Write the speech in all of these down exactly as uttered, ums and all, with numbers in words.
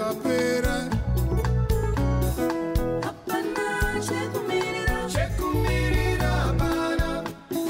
kapera. Apana chekumirira, chekumirira apana.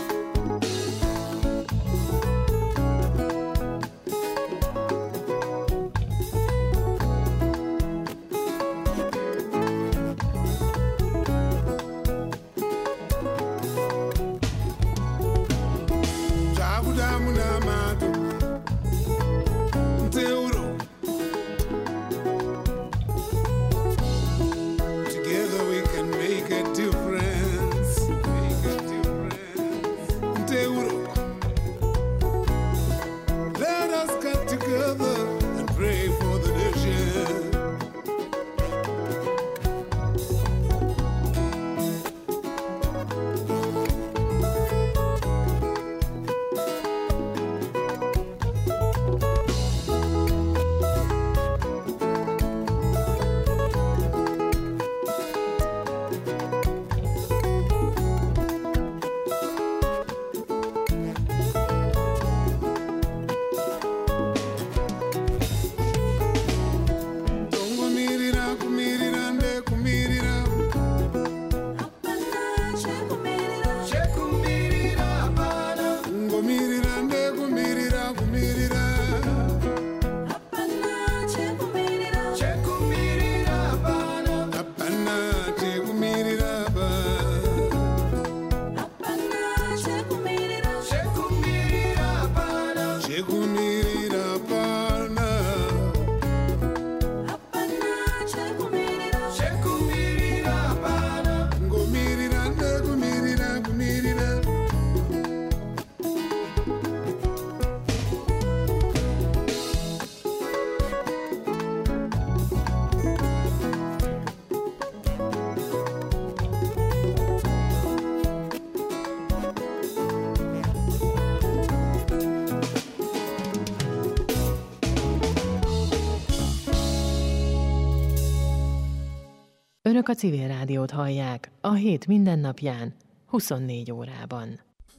Önök a Civil Rádiót hallják a hét mindennapján, huszonnégy órában.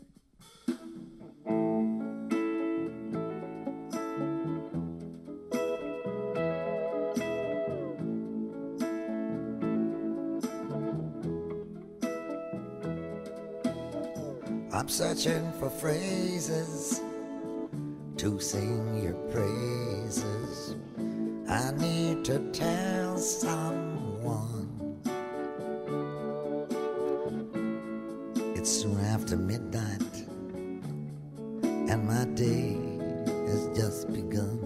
I'm searching for phrases to sing your praises. I need to tell someone. It's soon after midnight and my day has just begun.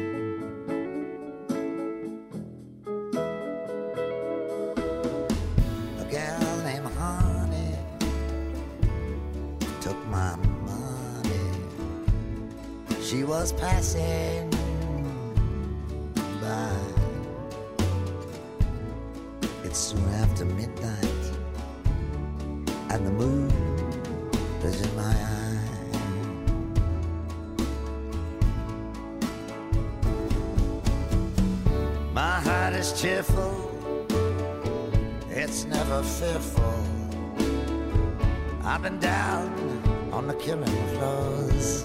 A gal named Honey took my money. She was passing by. It's soon after midnight and the moon is in my eye. My heart is cheerful, it's never fearful. I've been down on the killing floors.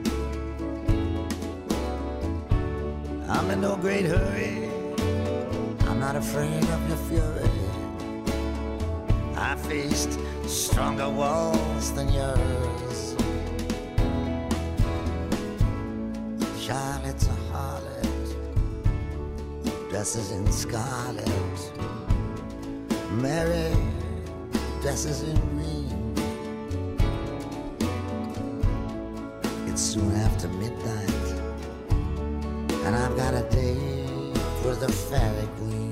I'm in no great hurry, I'm not afraid of your fury. I faced stronger walls than yours. Charlotte's a harlot, dresses in scarlet. Mary dresses in green. It's soon after midnight and I've got a date for the fairy queen.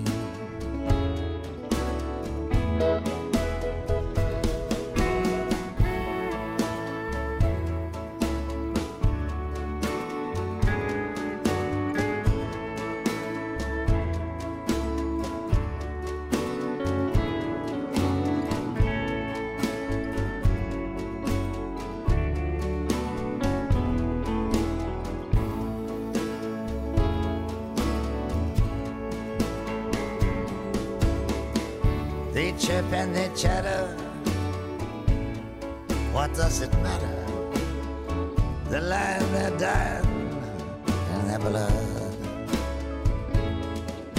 They chirp and they chatter, what does it matter? They lie and they're dying in their blood.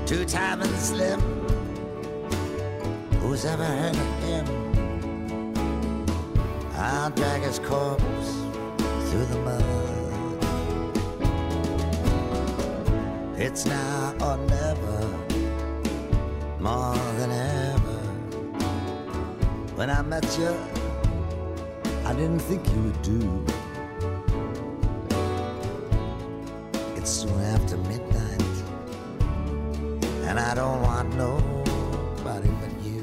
two-time and slim. Who's ever heard of him? I'll drag his corpse through the mud. It's now or never, more than ever. When I met you, I didn't think you would do. It's soon after midnight, and I don't want nobody but you.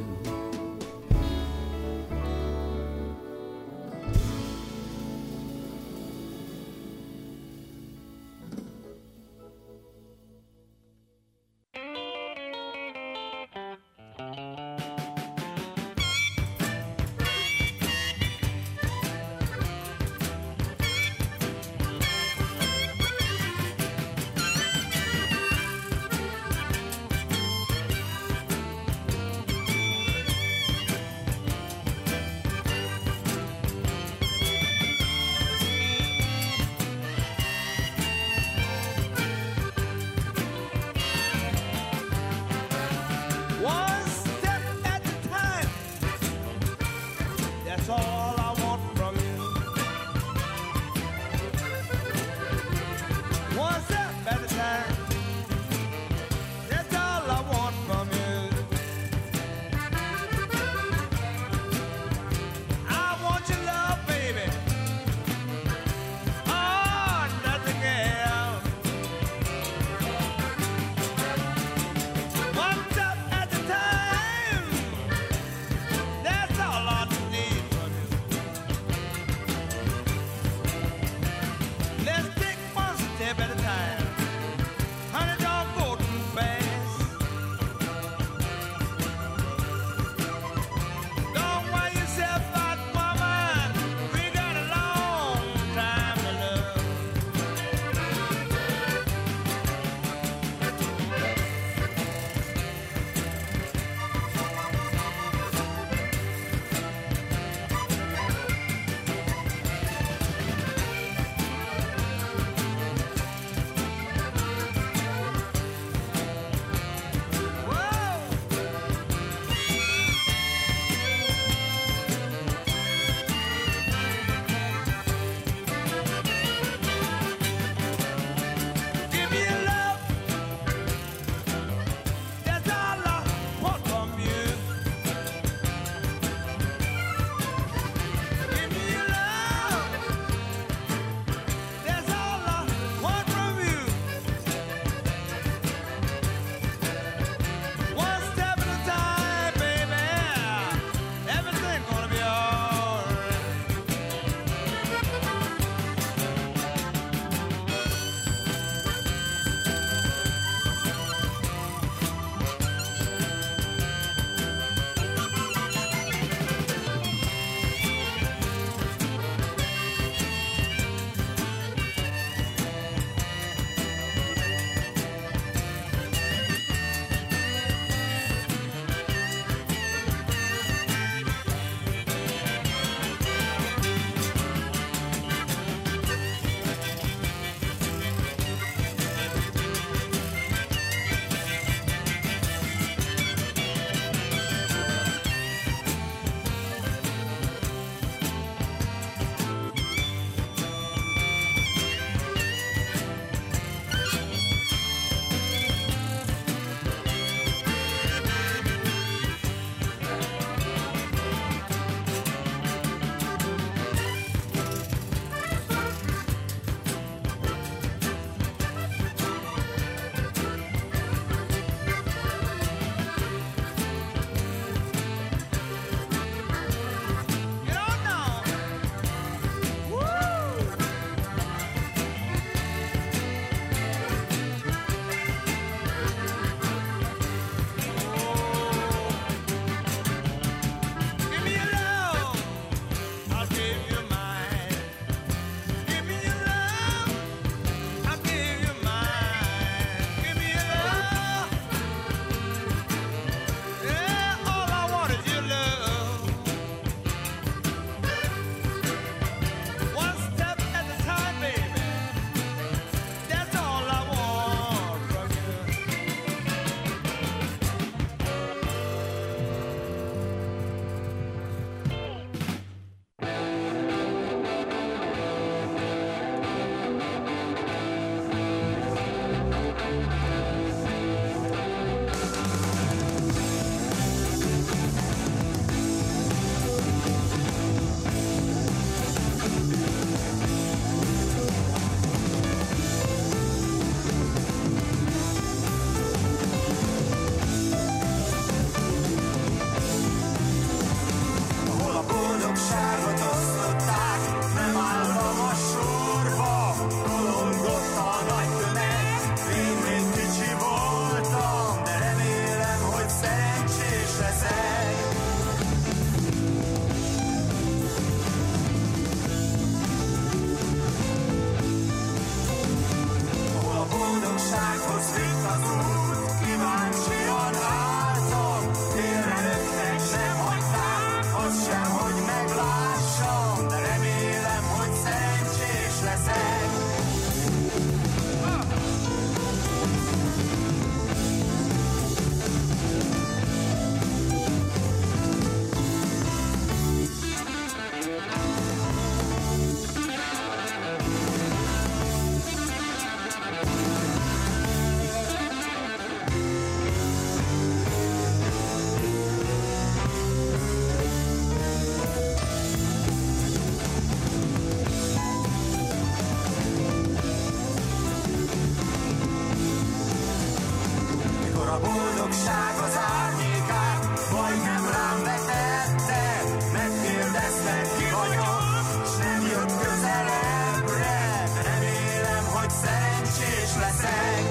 boldogság az árnyékát, vagy nem rám vetette, megkérdezted ki vagyok, s nem jött közelebbre, remélem, hogy szerencsés leszek.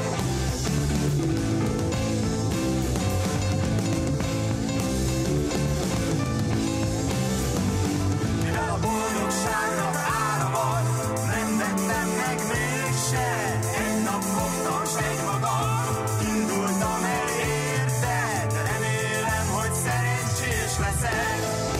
Mivel a boldogságnak ára van, nem vettem meg mégse, egy nap fogtam s egy magam, indultam el érted, remélem, hogy szerencsés leszek.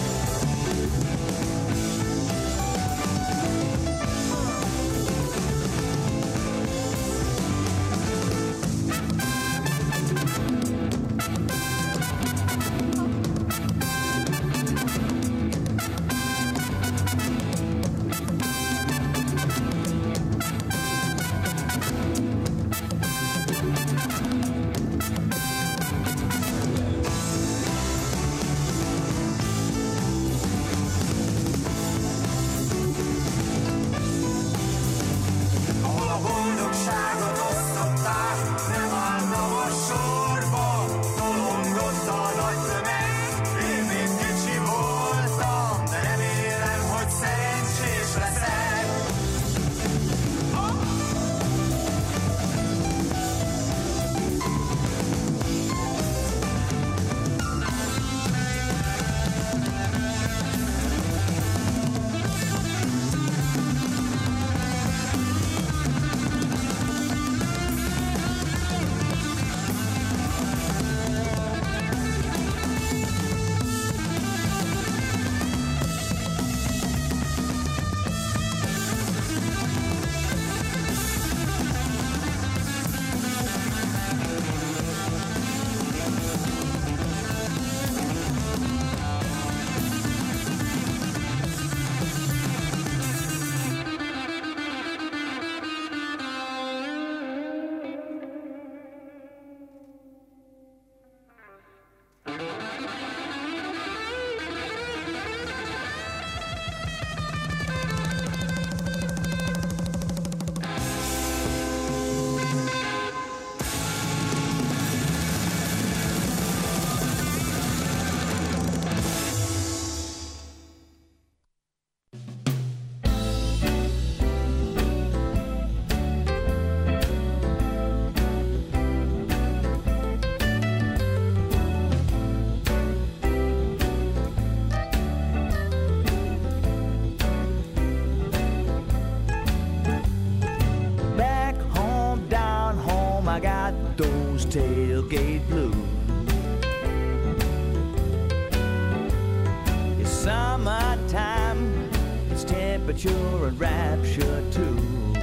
Ahol a boldogságot osztották, nem álltam a sorba, tolongott a nagy tömeg, én még kicsi voltam, de remélem, hogy szerencsés leszek. Back home, down home, I got those tailgate blues. It's summertime, it's temperature and rapture too.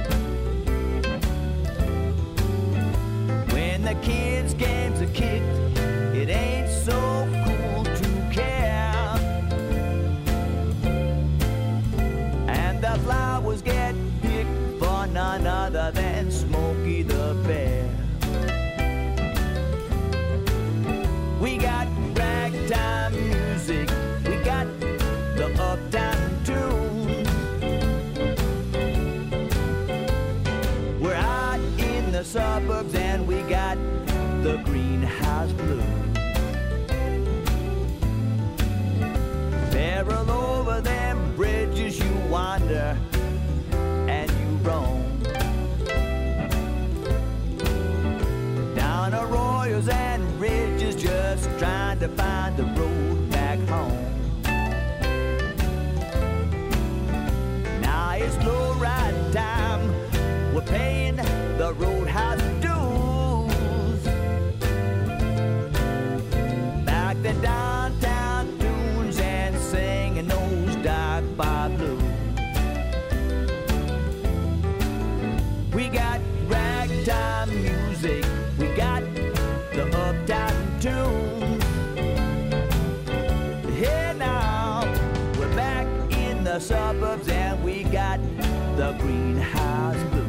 When the kids' games are kicked, it ain't so cool to care. And the flowers get picked for none other than Smokey the Bear. We got ragtime music, we got the uptown tune. We're out in the suburbs and we got the greenhouse blues. Barrel over them bridges you wander and you roam. Down arroyos and ridges just trying to find the road back home. Now it's low ride time, we're paying the roadhouse dues. Back to downtown tunes and singing those dark bar blues. We got ragtime music, we got the uptown tunes. Hey now, we're back in the suburbs and we got the greenhouse blues.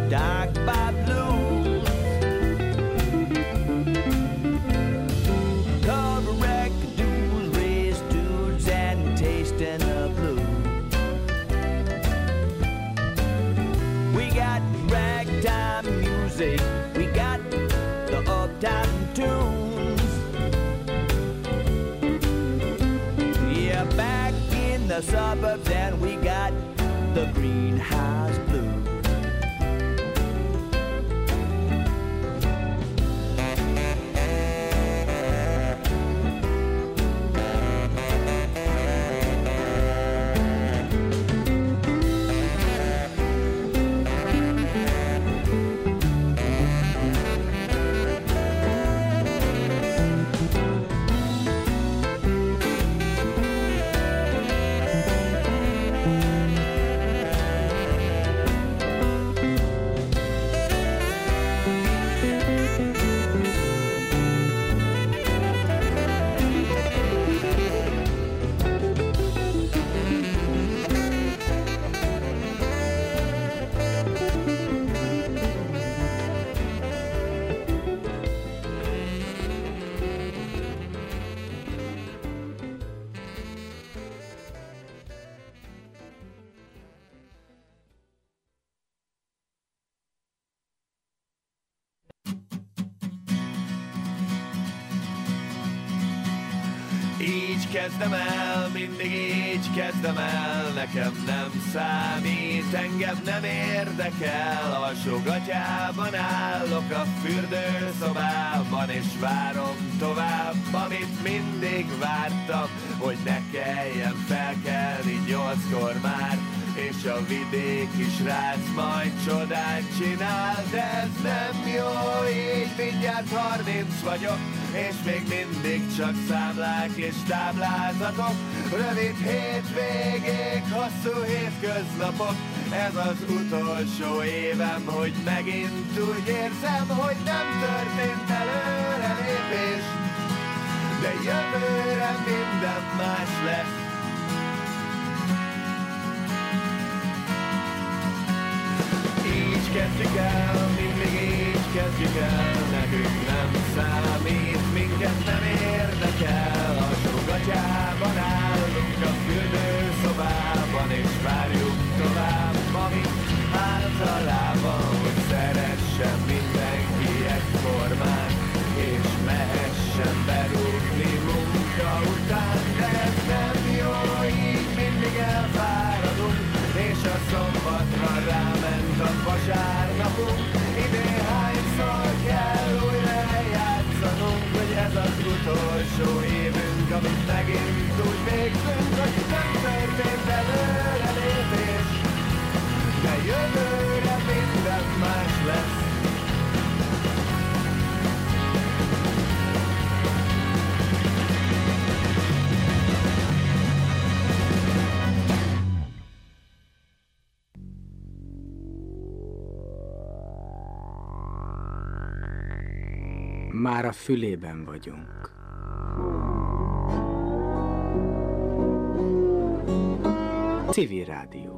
dark by blue. Cover record dudes, race dudes, and tasting the blue. We got ragtime music, we got the uptime tunes. Yeah, back in the suburbs, and we got the greenhouse blues. Így kezdem el, mindig így kezdem el, nekem nem számít, engem nem érdekel. Alsógatyában állok a fürdőszobában, és várom tovább, amit mindig vártam, hogy ne kelljen felkelni nyolckor már, és a vidéki srác majd csodát csinál. De ez nem jó, így mindjárt harminc vagyok, és még mindig csak számlák és táblázatok. Rövid hétvégék, hosszú hétköznapok, ez az utolsó évem, hogy megint úgy érzem, hogy nem történt előrelépés, de jövőre minden más lesz. Így kezdjük el, mindig így kezdjük el, nekünk nem számít, minket nem érdekel. Alsógatyában állunk a fürdőszobában, és várjuk tovább, amit általában, hogy szeressen mindenki egyformán, és mehessen berúgni munka után. De ez nem jó, így mindig elfáradunk, és a szombatra ráment a vasárnapunk. Idén hányszor kell újra eljátszanunk, hogy ez az utolsó évünk, amit megint úgy végzünk, hogy nem történt előrelépés, de jövőre minden más lesz. Már a fülében vagyunk. Civil Rádió.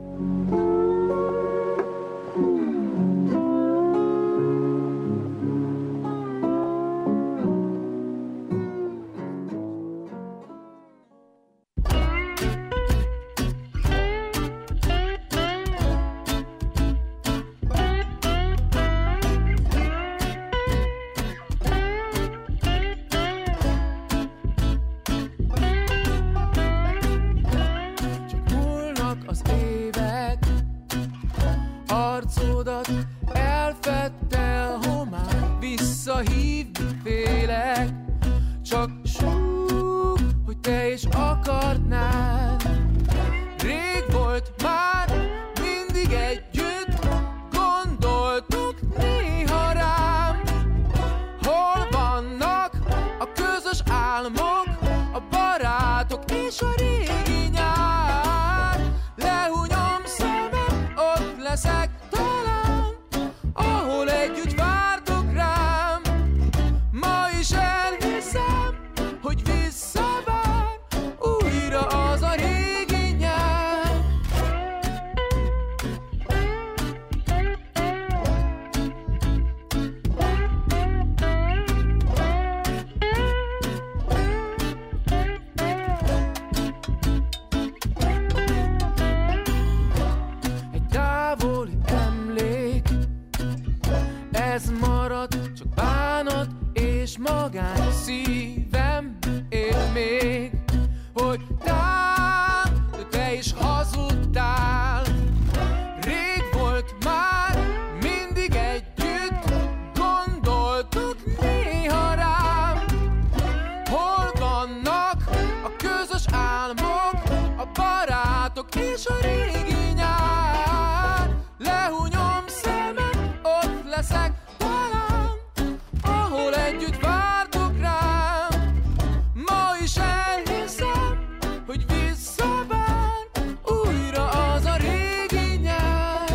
Ez marad csak bánat és magány. Szívem él még, hogy tán, te is hazudtál. Rég volt már, mindig együtt gondoltuk néha rám. Hol vannak a közös álmok, a barátok és a régi nyár? Lehunyom szemem, ott leszek talán, ahol együtt vártok rám. Ma is elhiszem, hogy visszavár újra az a régi nyár.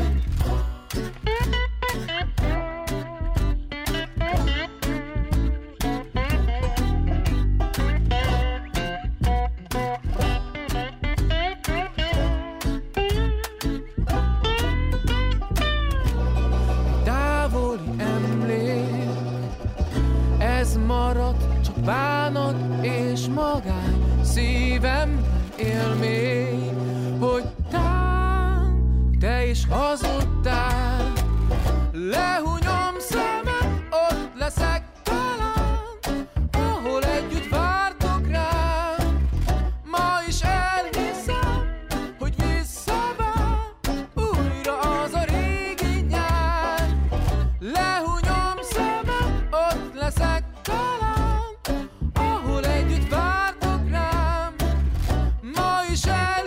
Távoli emlék, ez maradt csak bánat és magány. Szívem él még, hogy tán, te is hazudtál. Lehunyom szemem, ott leszek talán, ahol együtt vártok rám. Ma is elhiszem, hogy visszavár újra az a régi nyár. Lehunyom szemem, ott leszek talán, ahol együtt vártok rám. Ma is el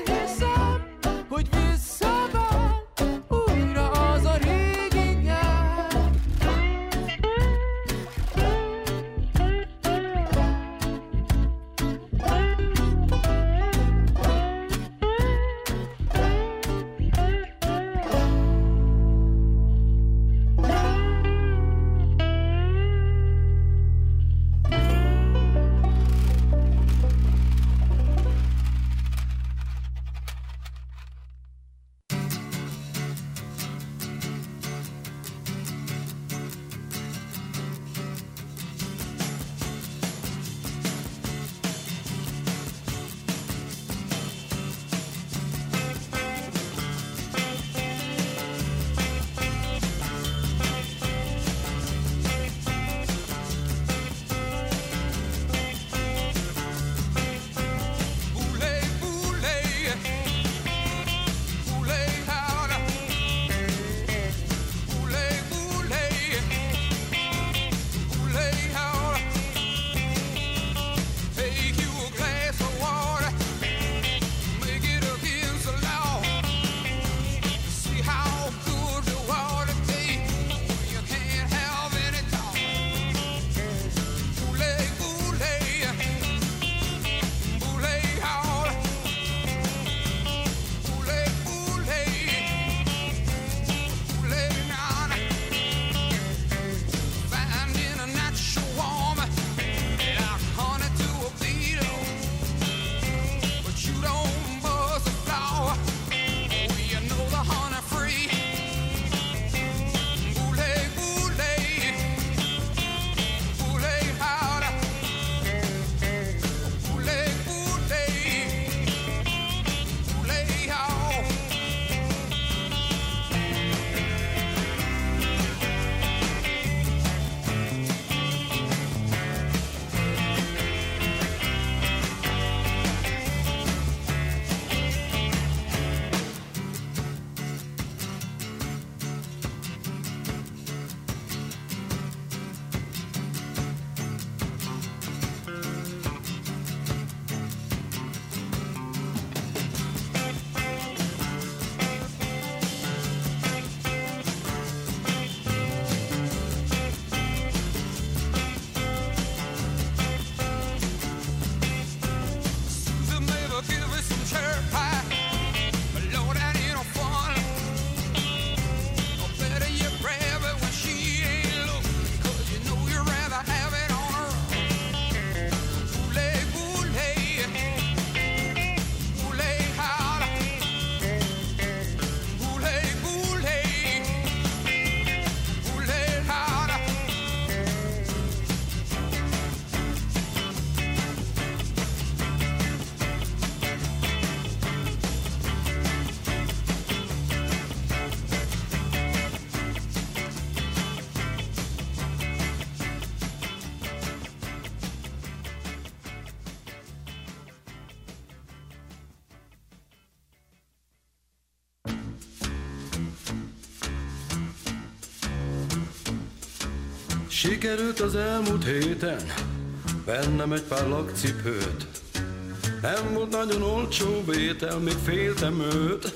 Sikerült az elmúlt héten vennem egy pár lakcipőt. Nem volt nagyon olcsó vétel, még féltem őt.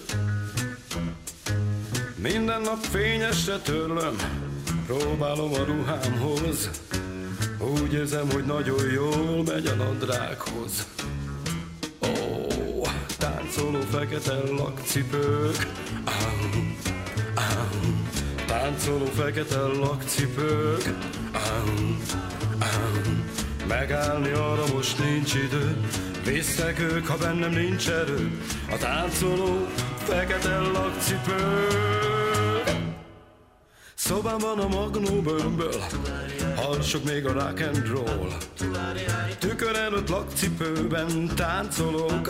Minden nap fényesre törlöm, próbálom a ruhámhoz. Úgy érzem, hogy nagyon jól megy a nadrághoz. Ó, táncoló fekete lakcipők. Áh, áh, táncoló fekete lakcipők. Áh, áh, megállni arra most nincs idő. Visznek ők, ha bennem nincs erő. A táncoló fekete lakcipők. Szobában a magnó bőmből harsog még a rock and roll. Tükör előtt lakcipőben táncolok.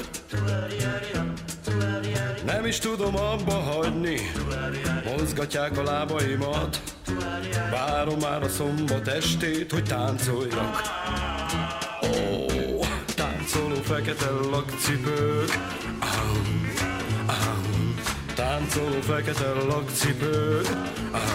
Nem is tudom abba hagyni, mozgatják a lábaimat. Várom már a szombat estét, hogy táncoljak. Ó, táncoló fekete lakcipők. Áh, áh, táncoló fekete lakcipők. Áh.